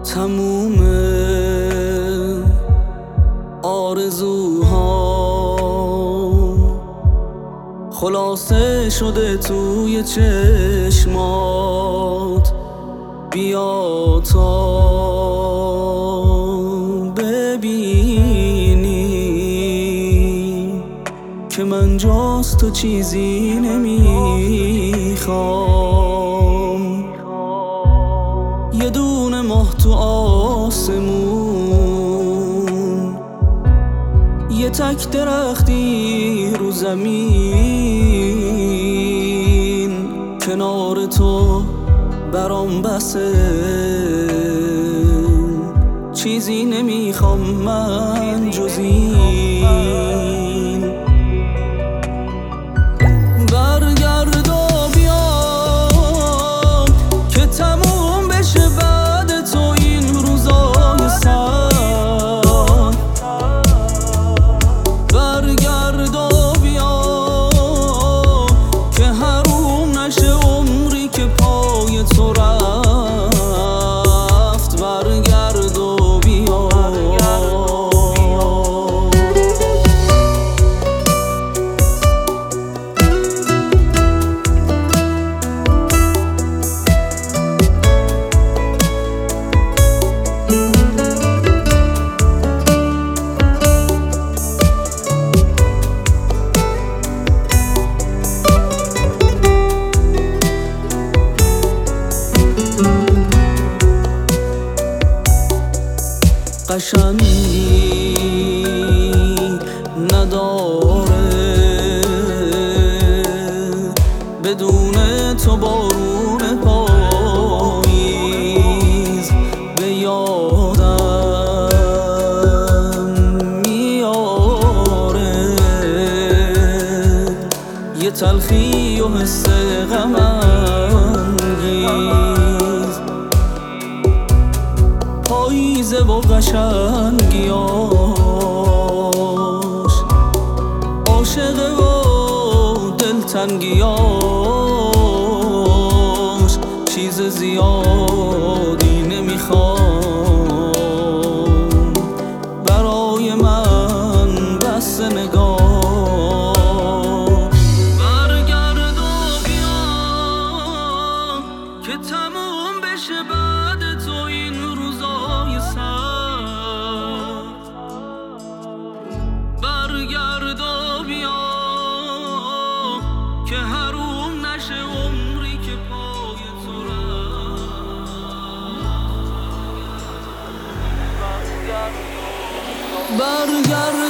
تموم آرزوها خلاصه شده توی چشمات. بیا تا ببینی که من جز تو چیزی نمیخوام. یه دونه ماه تو آسمون، یه تک درختی رو زمین، کنار تو برام بسه. چیزی نمیخوام من جز این. برگرد و بیا که تموم بشه بعد تو این روزای سر. برگرد و بیا که حروم نشه عمری که پای تو رفت. برگرد و بیا. قشنگی نداره بدون تو بارون پاییز به یادم میاره. یه تلخی و حس غم انگیز، پاییزه و قشنگیاش، عاشقه و دلتنگیاش. چیز زیادی نمیخوام برای من بس نگاه. برگرد و بیا که تموم بشه بعد تو این روزای سرد. برگرد و بیا که حروم نشه عمری که پای تو رفت. برگرد